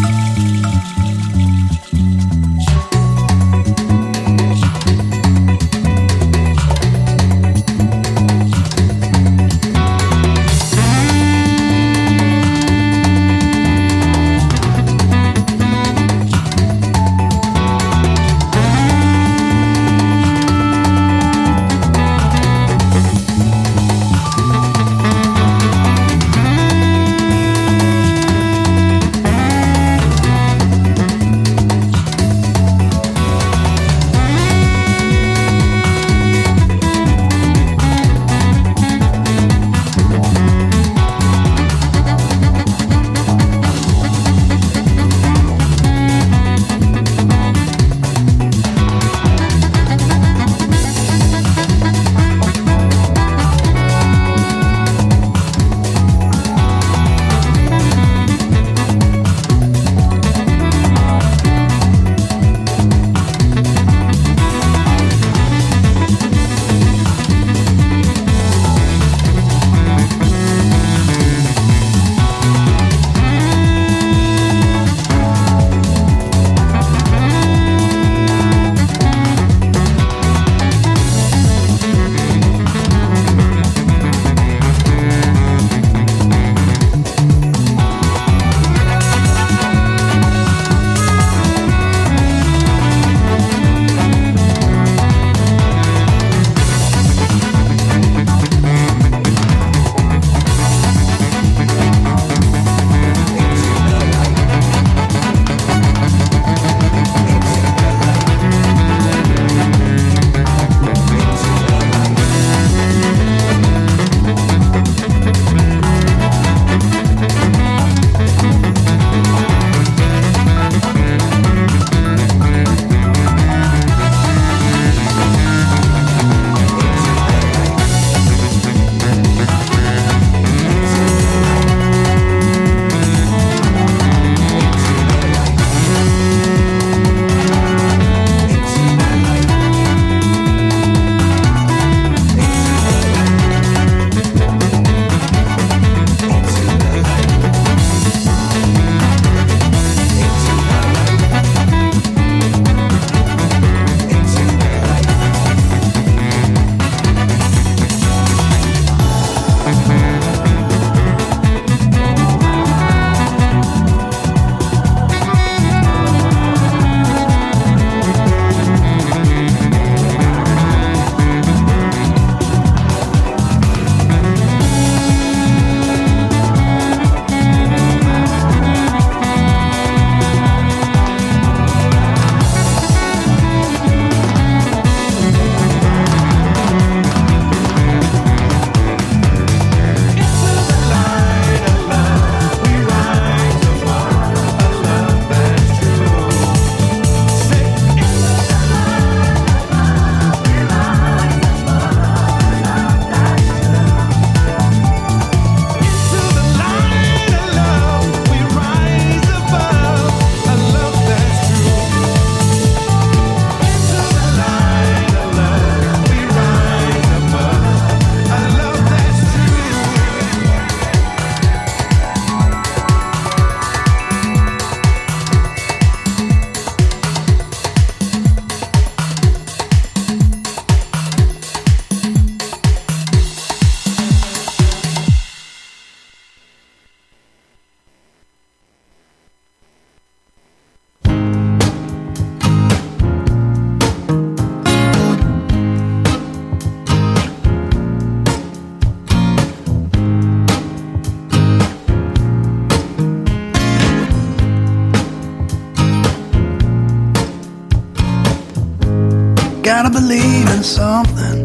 Gotta believe in something.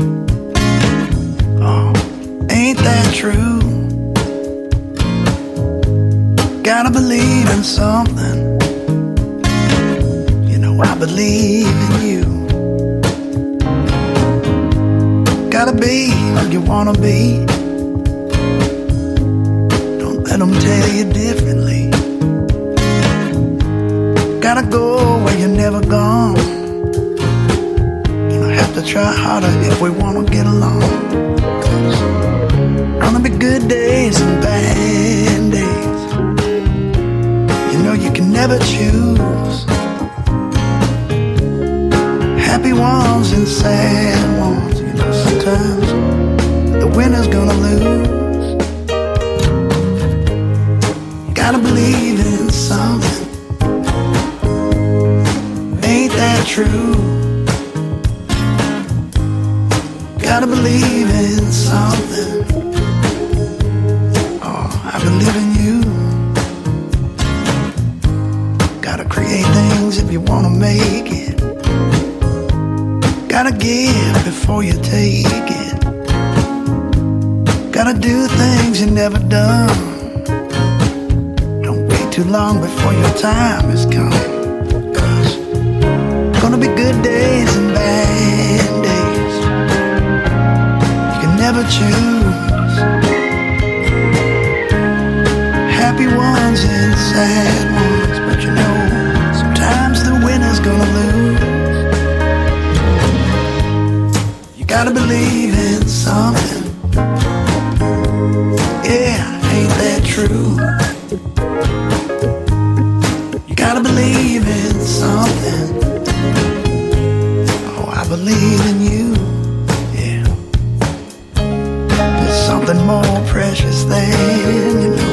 Oh, ain't that true? Gotta believe in something. You know I believe in you. Gotta be who you wanna be. Don't let them tell you differently. Gotta go where you've never gone. To try harder if we wanna get along. 'Cause gonna be good days and bad days. You know you never choose. Happy ones and sad ones. You know, sometimes the winner's gonna lose. Gotta believe in something. Ain't that true? Gotta believe in something. Oh, I believe in you. Gotta create things if you wanna make it. Gotta give before you take it. Gotta do things you never done. Don't wait too long before your time is come. 'Cause gonna be good days and bad days. You can never choose. Happy ones and sad ones. But you know, sometimes the winner's gonna lose. You gotta believe in something. Yeah, ain't that true? You gotta believe in something. Oh, I believe in you. Yeah. There's something more precious than, you know,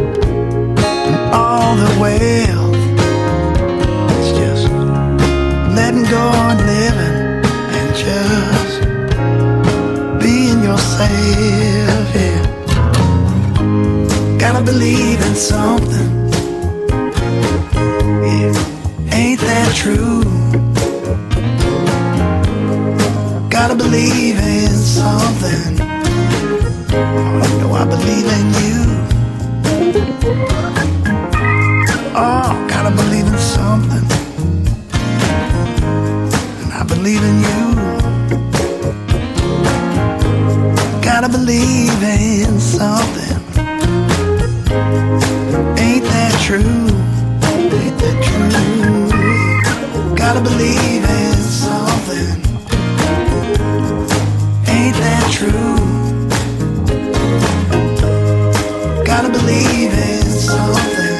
all the wealth. It's just letting go and living and just being yourself, yeah. Gotta believe in something, yeah. Ain't that true? Gotta believe in something. Oh, you know I believe in you. Oh, gotta believe in something. And I believe in you. Gotta believe in something. Ain't that true? Ain't that true? Gotta believe in something. Ain't that true? Gotta believe in something.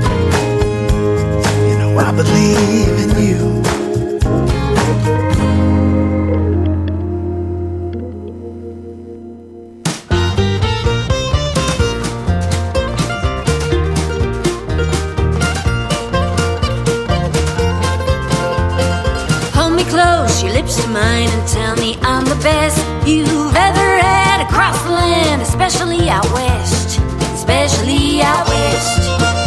You know I believe in you. Your lips to mine and tell me I'm the best you've ever had across the land, especially out west, especially out west.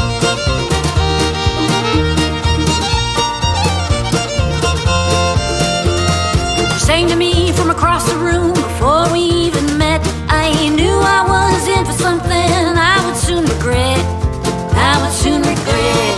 You sang to me from across the room before we even met. I knew I was in for something I would soon regret. I would soon regret.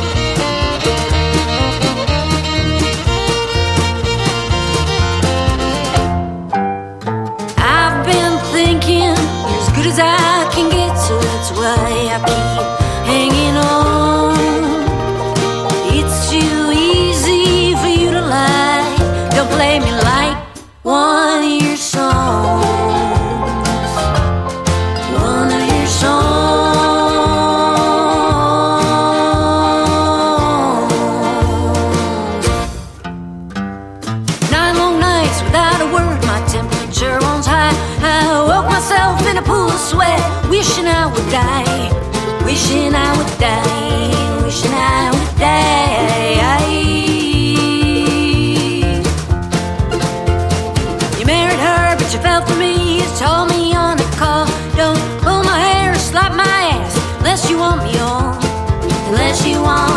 As I can get, so that's why I keep hanging on. It's too easy for you to lie. Don't play me like one of your songs. One of your songs. 9 long nights without a word, my temperature runs high. I woke myself in a pool of sweat, wishing I would die, wishing I would die, wishing I would die. You married her, but you fell for me. You told me on the call, don't pull my hair or slap my ass, unless you want me on, unless you want.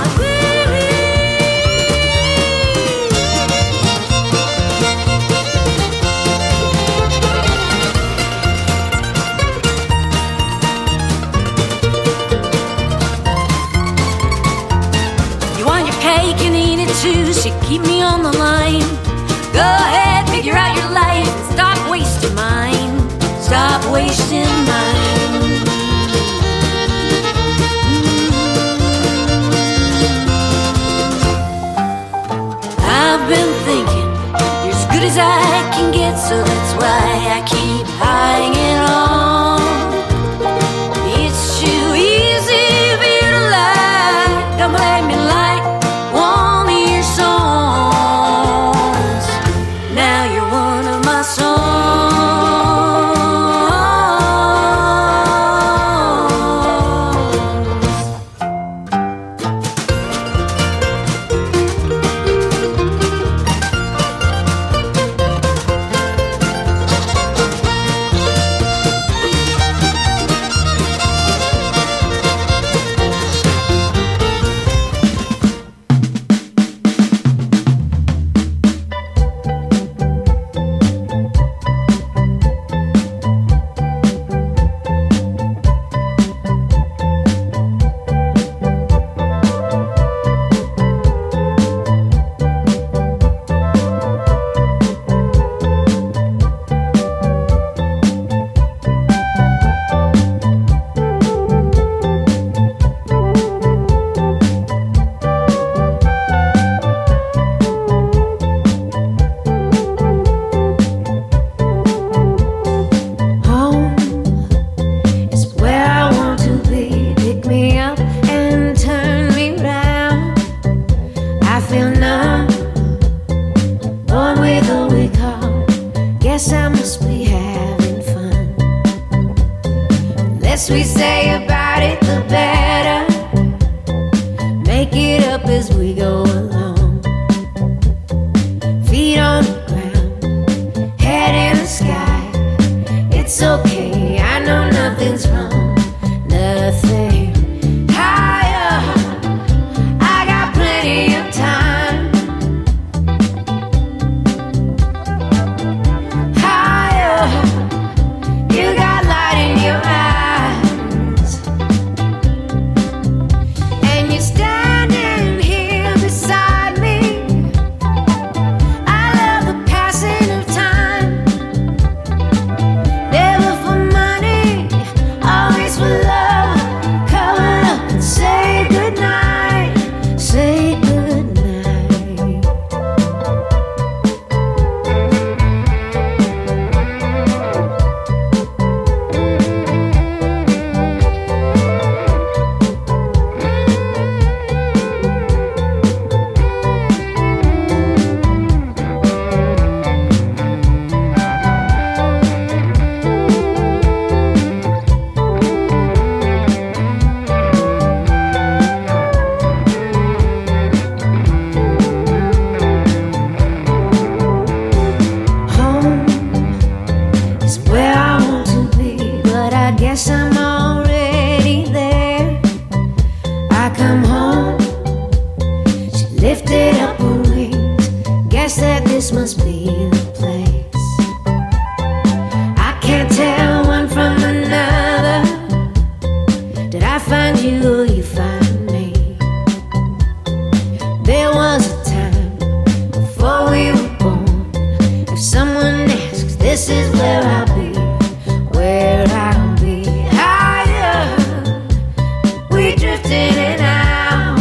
Can eat it too, so keep me on the line. Go ahead, figure out your life and stop wasting mine. Stop wasting mine. I've been thinking you're as good as I can get, so that's why I keep hanging on. It's too easy for you to lie. Don't blame me. make it up as we go along. Feet on the ground, head in the sky. It's okay, I know nothing's wrong, nothing. Higher, I got plenty of time. Higher, you got light in your eyes, and you're standing here beside me. I love the passing of time, never for money, always for love. Cover up and say goodnight, say goodnight. Home is where I want to be, but I guess I'm already there. I come home, she lifted up her wings. Guess that this must be the place. I can't tell one from another. Did I find you or you find me? There was a time before we were born. If someone asks, this is where I'll be, where I'll be. Higher, we drift in and out.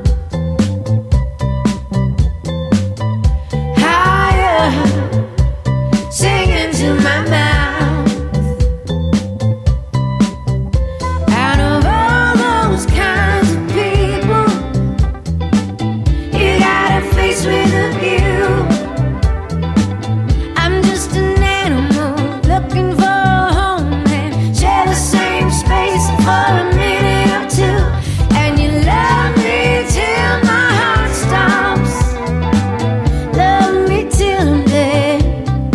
Higher, singing to my mouth. Out of all those kinds of people, you got a face with a view. I'm just an animal looking for a home and share the same space for a minute or two. And you love me till my heart stops, love me till I'm dead.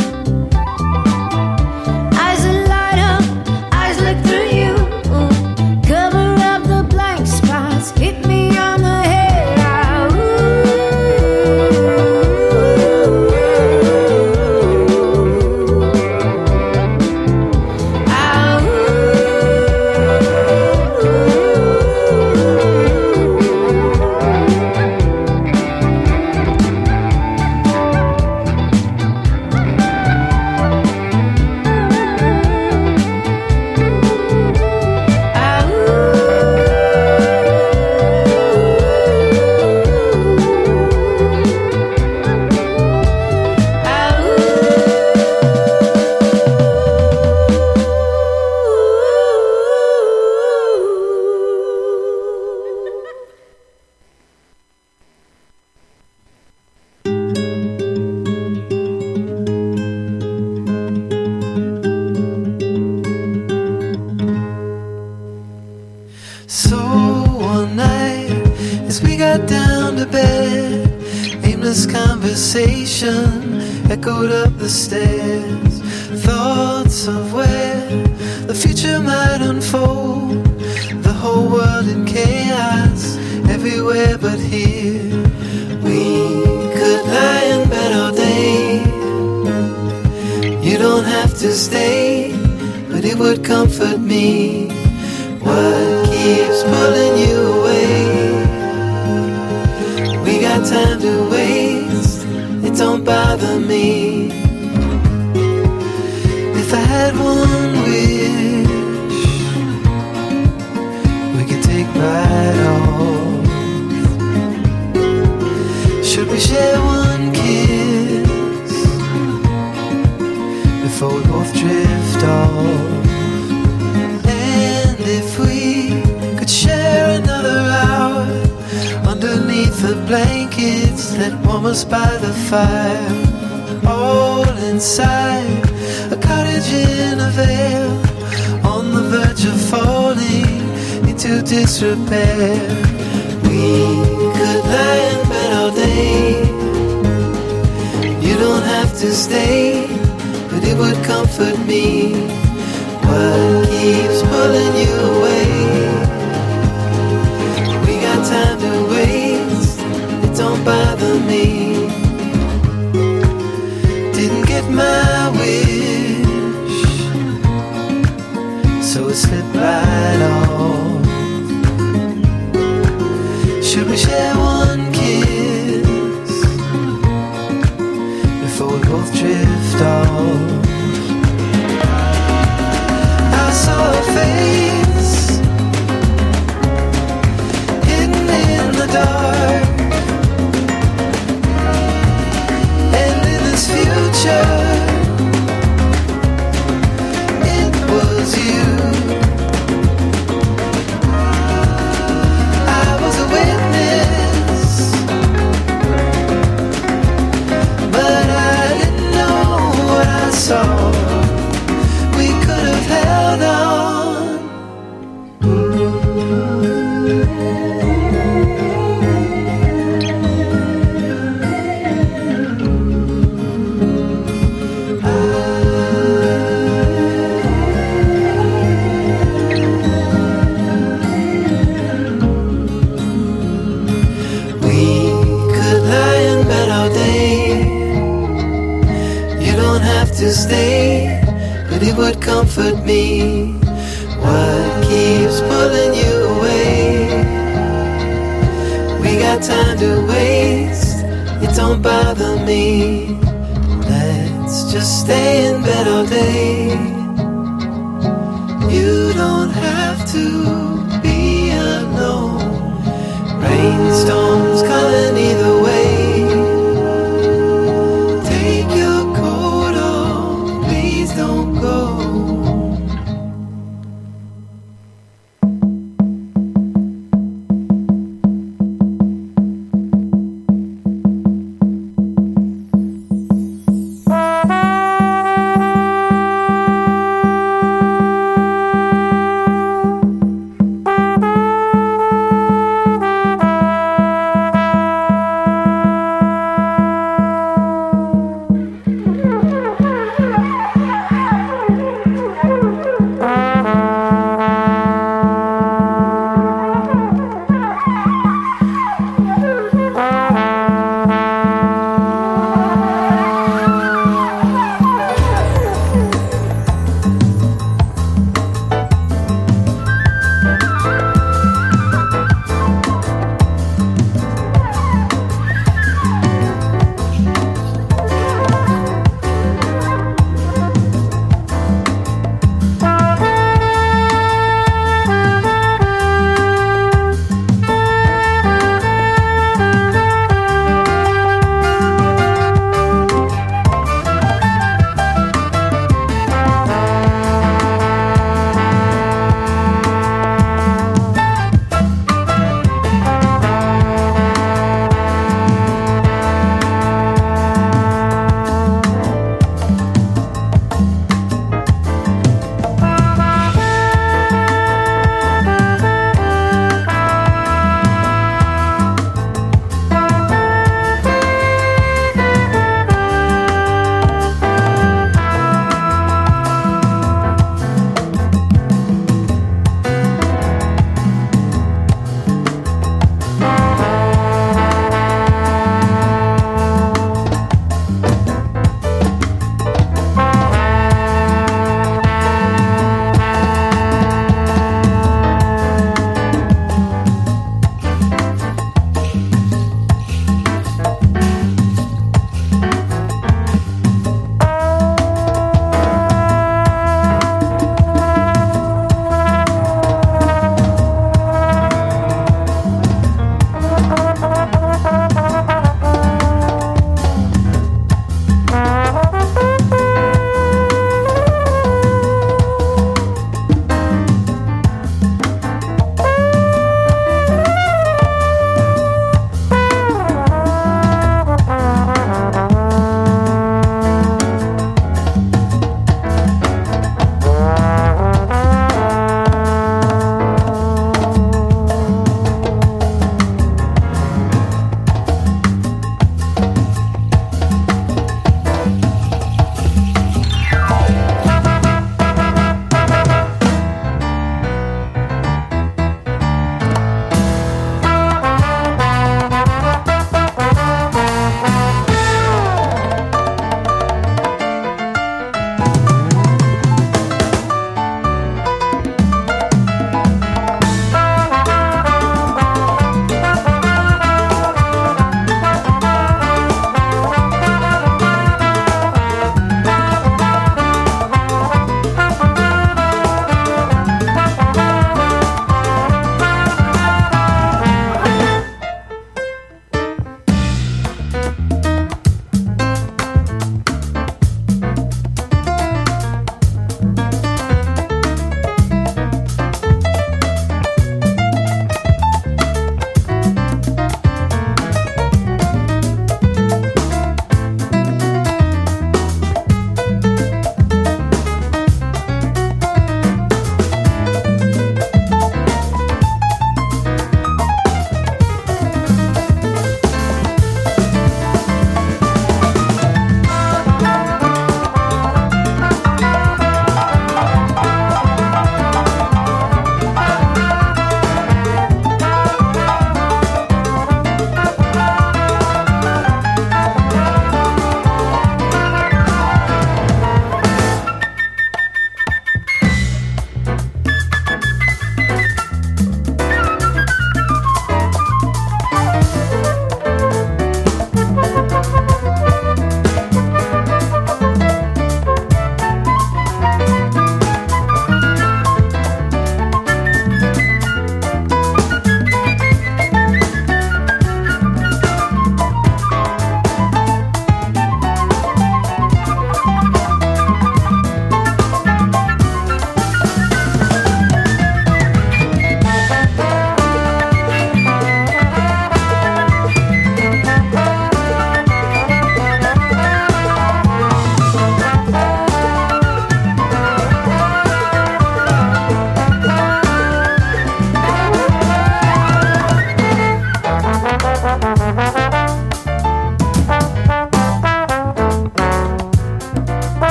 Eyes that light up, eyes look through you, cover up the blank spots, hit me on the head. Ah, ooh. Ah, ooh. So one night, as we got down to bed, aimless conversation echoed up the stairs. Thoughts of where the future might unfold. The whole world in chaos, everywhere but here. We could lie in bed all day. You don't have to stay, but it would comfort me. What keeps pulling you away? We got time to waste, it don't bother me. If I had one wish, we could take right off. Should we share one kiss before we both drift off? If we could share another hour underneath the blankets that warm us by the fire, all inside a cottage in a vale, on the verge of falling into disrepair. We comfort me? What keeps pulling you away? We got time to waste, it don't bother me. Didn't get my wish, so it slipped right off. Should we share one kiss before we both drift off? I saw a face hidden in the dark, and in this future it was you. I was a witness, but I didn't know what I saw. We could have held on. We could lie in bed all day. You don't have to stay, but it would comfort me. What keeps pulling you away? We got time to waste, it don't bother me. Let's just stay in bed all day. You don't have to be alone. Rainstorms coming either way. Take your coat off, please don't go.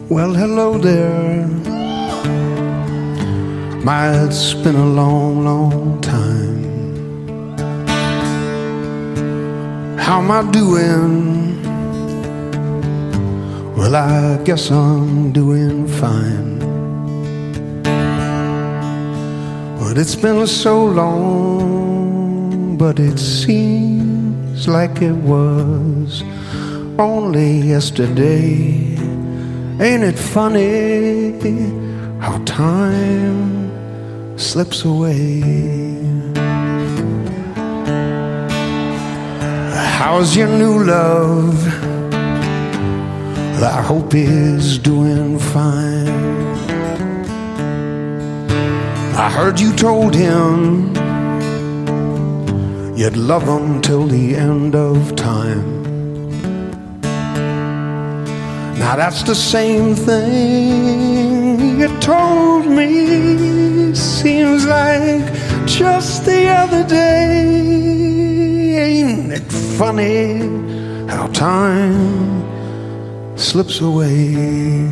Well, hello there. My, it's been a long, long time. How am I doing? Well, I guess I'm doing fine. But it's been so long, but it seems like it was only yesterday. Ain't it funny how time slips away? How's your new love? I hope he's doing fine. I heard you told him you'd love him till the end of time. Now that's the same thing you told me. Seems like just the other day. Ain't it funny how time slips away?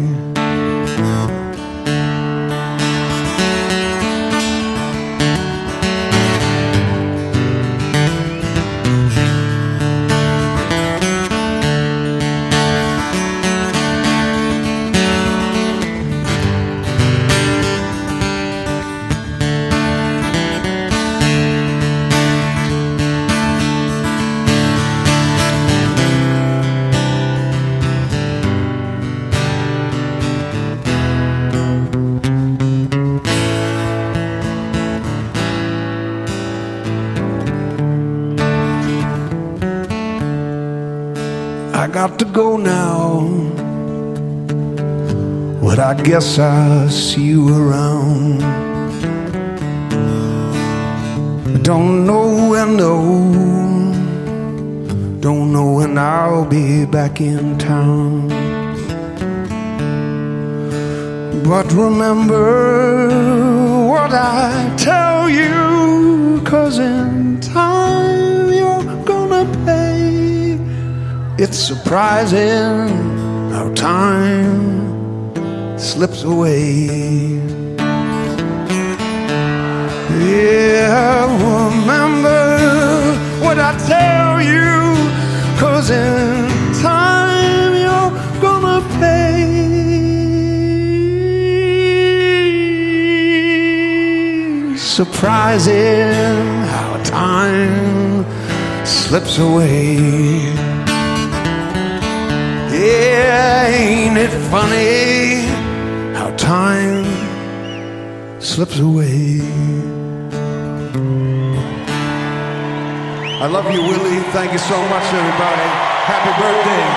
I got to go now, but I guess I'll see you around. Don't know when I'll be back in town. But remember what I tell you, 'cause in time you're gonna pay. It's surprising how time slips away. Yeah, remember what I tell you, 'cause in time you're gonna pay. Surprising how time slips away. Yeah, ain't it funny how time slips away? I love you, Willie. Thank you so much, everybody. Happy birthday.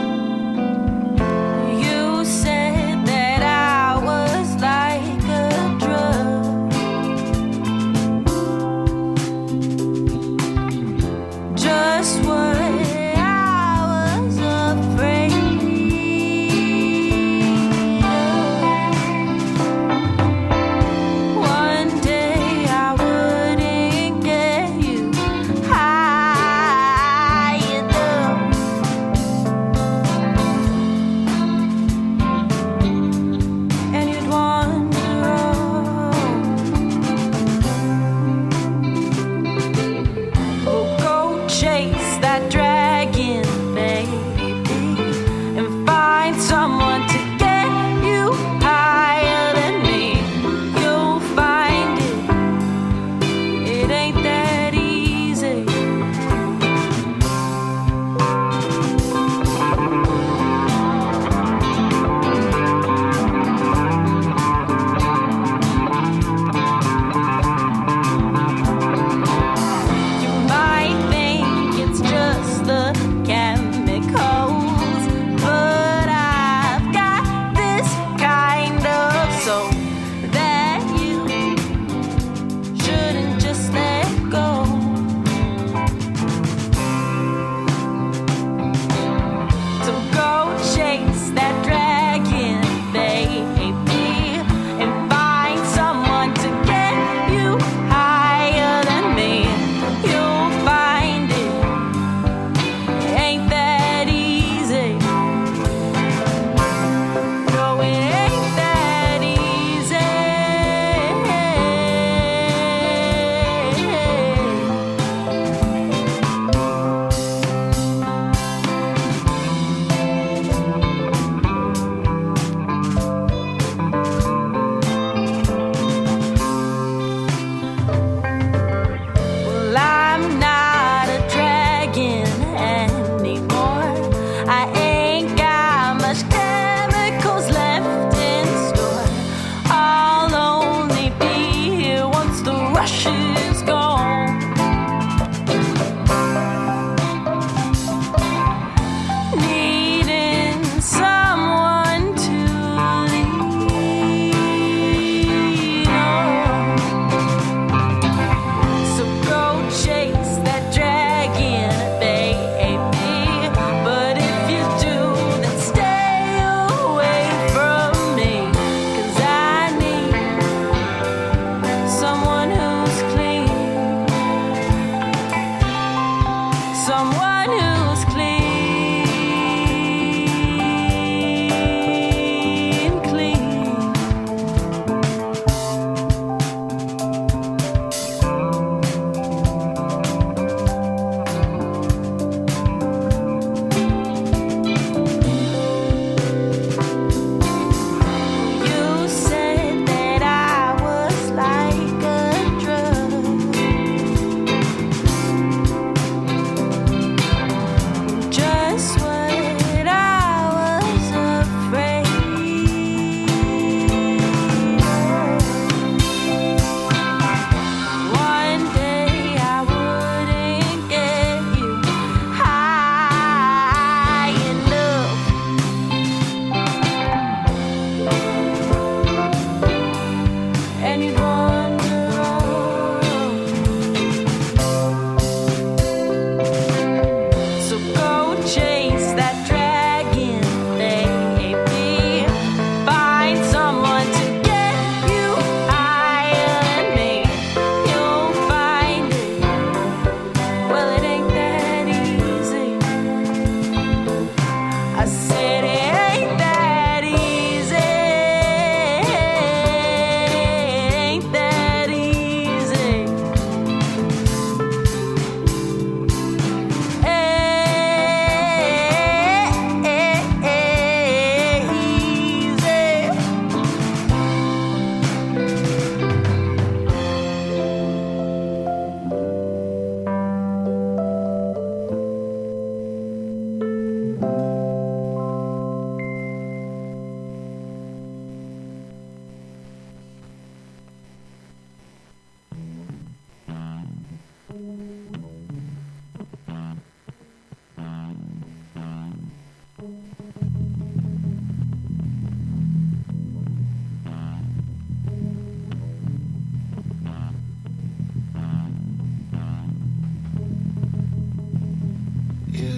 You said that I was like a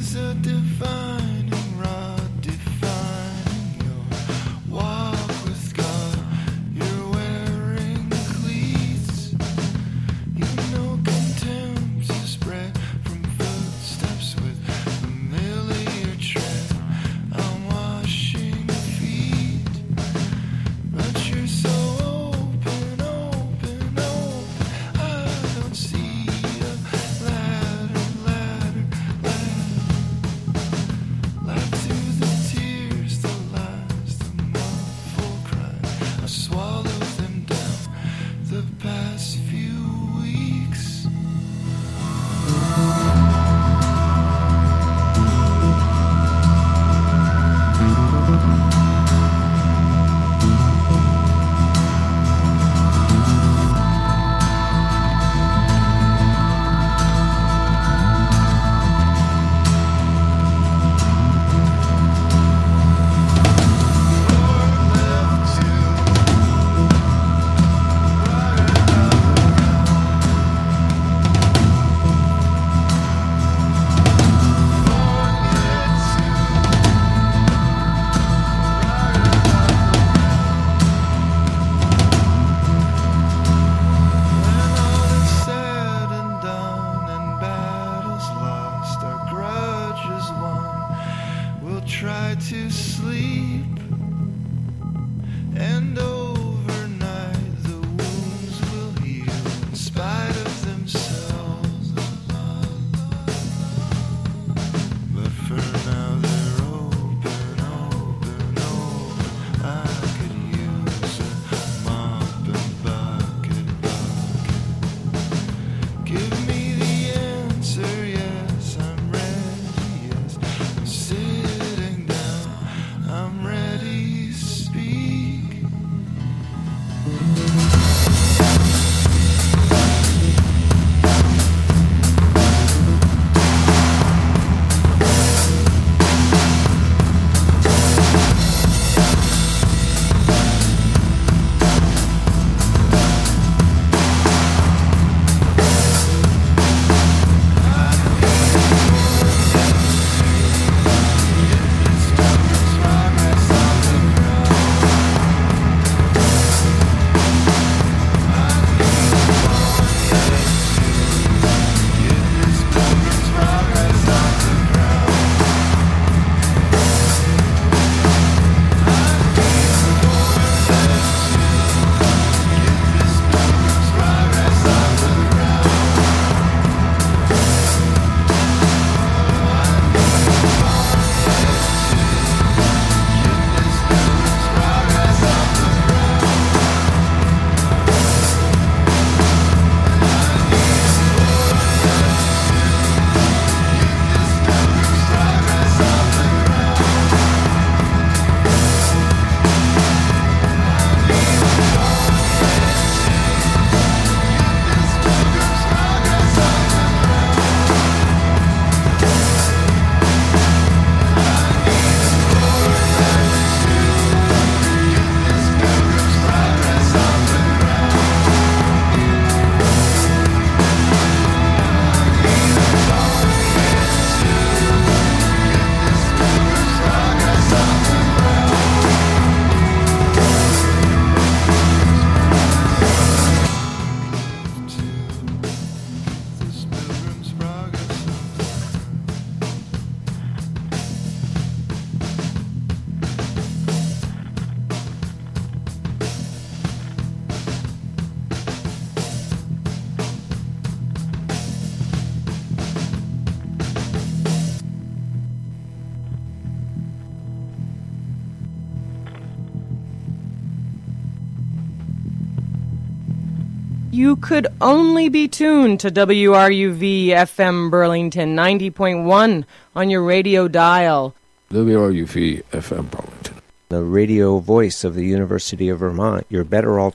You could only be tuned to WRUV FM Burlington 90.1 on your radio dial. WRUV FM Burlington. The radio voice of the University of Vermont, your better alternative.